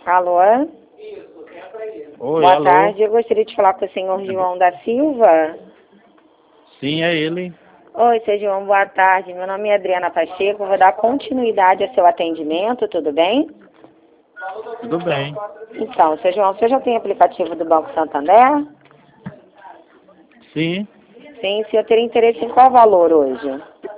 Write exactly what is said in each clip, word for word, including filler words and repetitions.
Alô? Oi, Boa alô? tarde, eu gostaria de falar com o senhor João da Silva. Sim, é ele. Oi, seu João, boa tarde. Meu nome é Adriana Pacheco, vou dar continuidade ao seu atendimento, tudo bem? Tudo bem. Então, seu João, você já tem aplicativo do Banco Santander? Sim. Sim, se eu teria interesse em qual valor hoje?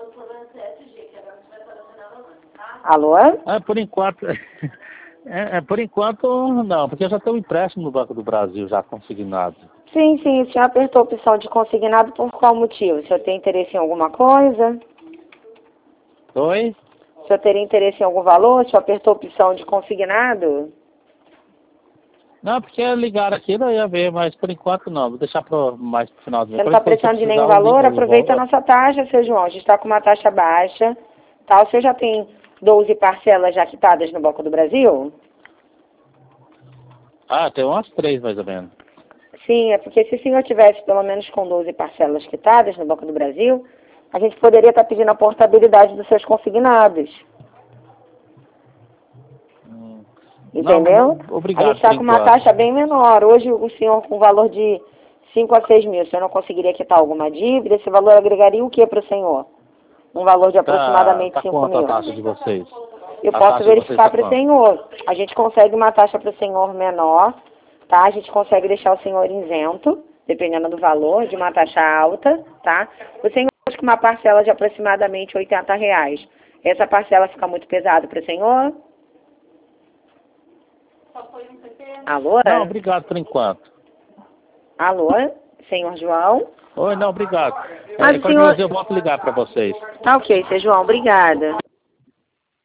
Alô? Ah, por enquanto... É, é, por enquanto, não, porque eu já tenho um empréstimo no Banco do Brasil, já consignado. Sim, sim, o senhor apertou a opção de consignado por qual motivo? O senhor tem interesse em alguma coisa? Oi? O senhor teria interesse em algum valor? O senhor apertou a opção de consignado? Não, porque ligaram aqui, não ia ver, mas por enquanto não, vou deixar para mais pro final do mês. Você não está Quando precisando de nenhum precisar, eu valor? ligo, eu Aproveita a volto. nossa taxa, seu João. A gente está com uma taxa baixa. Tá? O senhor já tem doze parcelas já quitadas no Banco do Brasil? Ah, tem umas três mais ou menos. Sim, é porque se o senhor tivesse pelo menos com doze parcelas quitadas no Banco do Brasil, a gente poderia estar pedindo a portabilidade dos seus consignados. Hum. Entendeu? Não, A gente obrigado por está com uma enquanto. taxa bem menor. Hoje o senhor com valor de cinco a seis mil, o senhor não conseguiria quitar alguma dívida? Esse valor agregaria o que para o senhor? Um valor de Tá, aproximadamente tá cinco quanto a mil. taxa de vocês? Eu A posso taxa de vocês verificar tá para o quanto? senhor. A gente consegue uma taxa para o senhor menor, tá? A gente consegue deixar o senhor isento, dependendo do valor, de uma taxa alta, tá? O senhor com uma parcela de aproximadamente oitenta reais. Essa parcela fica muito pesada para o senhor? Alô? Não, obrigado por enquanto. Alô? Senhor João? Oi, não, obrigado. Mas É, o qualquer senhor... coisa eu volto a ligar para vocês. Tá ok, seu João, obrigada.